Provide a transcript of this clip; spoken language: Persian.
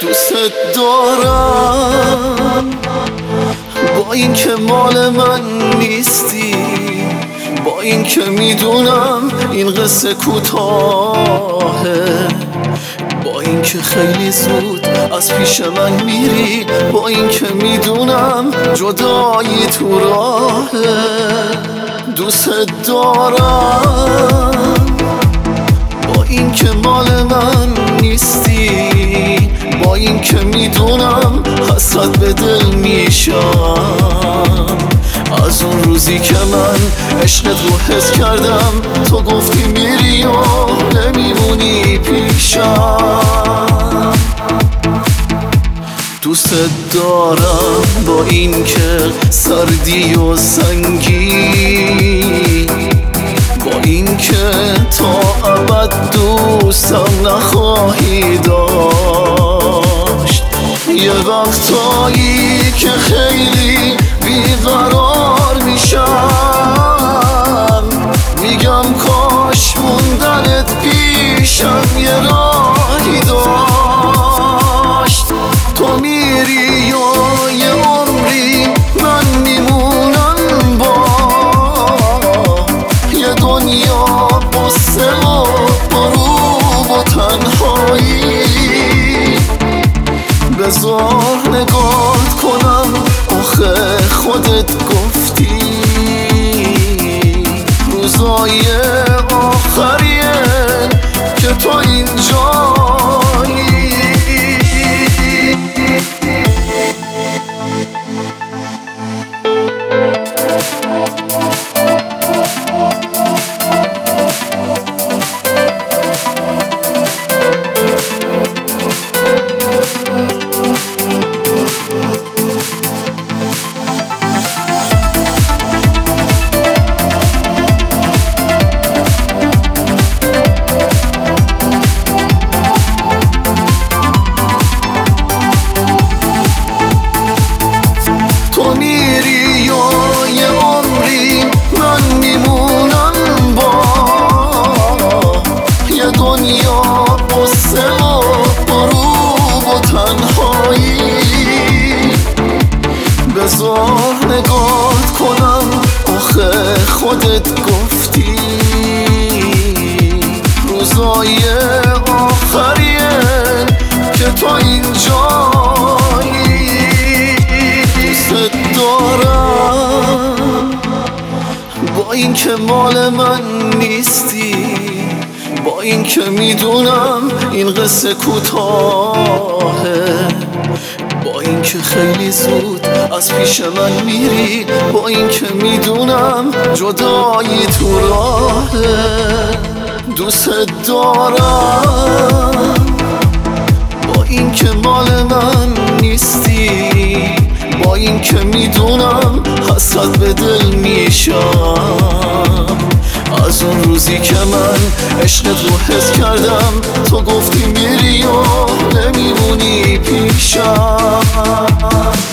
دوست دارم با این که مال من نیستی، با این که میدونم این قصه کوتاهه، با این که خیلی زود از پیش من میری، با این که میدونم جدایی تو راهه. دوست دارم با این که مال من نیستی، با این که میدونم حسرت به دل میشم. از اون روزی که من عشقت رو حس کردم، تو گفتی میری و نمیمونی پیشم. دوست دارم با این که سردی و سنگی، با این که تا ابد دوستم نخواهی داشت. یه وقتایی که خیلی بیقرار میشم، میگم کاش موندنت پیشم یه راهی داشت. تو میری و یه عمری من میمونم با یه دنیا قصه و غروب و تنهایی. بذار نگات کنم، آخه خودت گفتی روزای آخریه که تو اینجایی. تو میری و یه عمری من میمونم با یه دنیا قصه و غروب و تنهایی. بذار نگات کنم، آخه خودت گفتی روزای آخریه که تو اینجایی. دوست دارم با این که مال من نیستی، با این که میدونم این قصه کوتاهه، با این که خیلی زود از پیش من میری، با این که میدونم جدایی تو راهه. دوست دارم با این که مال من نیستی، با این که میدونم حسرت به دل میشم. از اون روزی که من عشقت رو حس کردم، تو گفتی میری و نمیمونی پیشم.